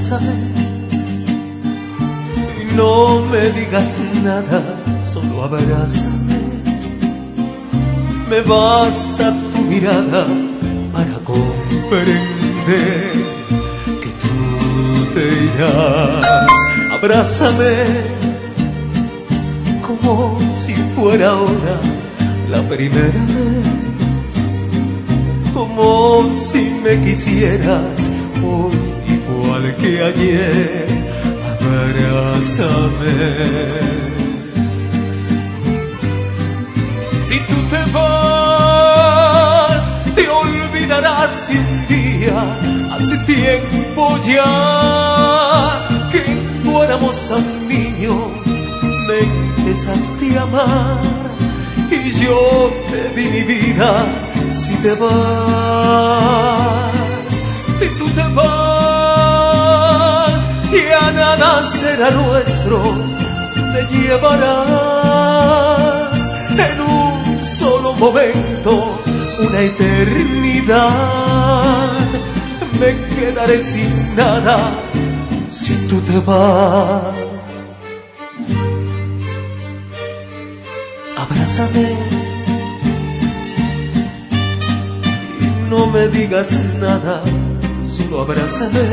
abrázame y no me digas nada, solo abrázame. Me basta tu mirada para comprender que tú te irás. Abrázame como si fuera ahora la primera vez, como si me quisieras hoy igual que ayer. Abrázame. Si tú te vas, te olvidarás que un día, hace tiempo ya, que no éramos niños, me empezaste a amar y yo te di mi vida. Si te vas, si tú te vas, ya nada será nuestro, te llevarás en un solo momento una eternidad. Me quedaré sin nada si tú te vas. Abrázame y no me digas nada, solo abrázame.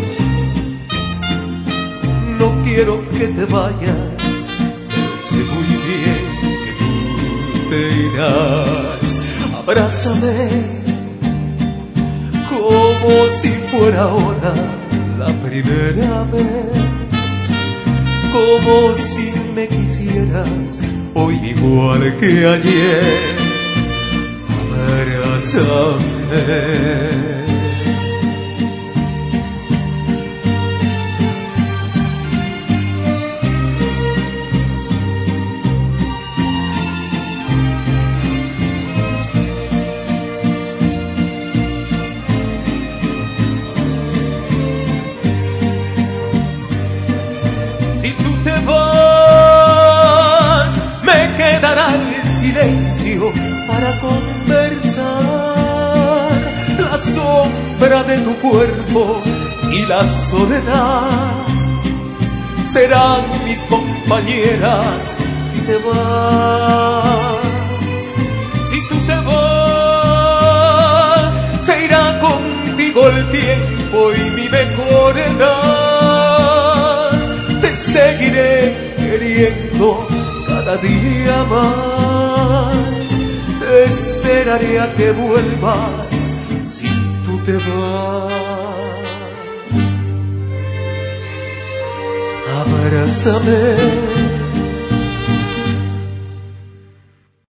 No quiero que te vayas, sé muy bien que tú te irás. Abrázame como si fuera ahora la primera vez, como si me quisieras hoy igual que ayer. Abrázame. Si tú te vas, me quedará el silencio para conversar, la sombra de tu cuerpo y la soledad serán mis compañeras. Si te vas, si tú te vas, se irá contigo el tiempo y mi mejor edad. Seguiré queriendo cada día más, te esperaré a que vuelvas si tú te vas. Abrázame.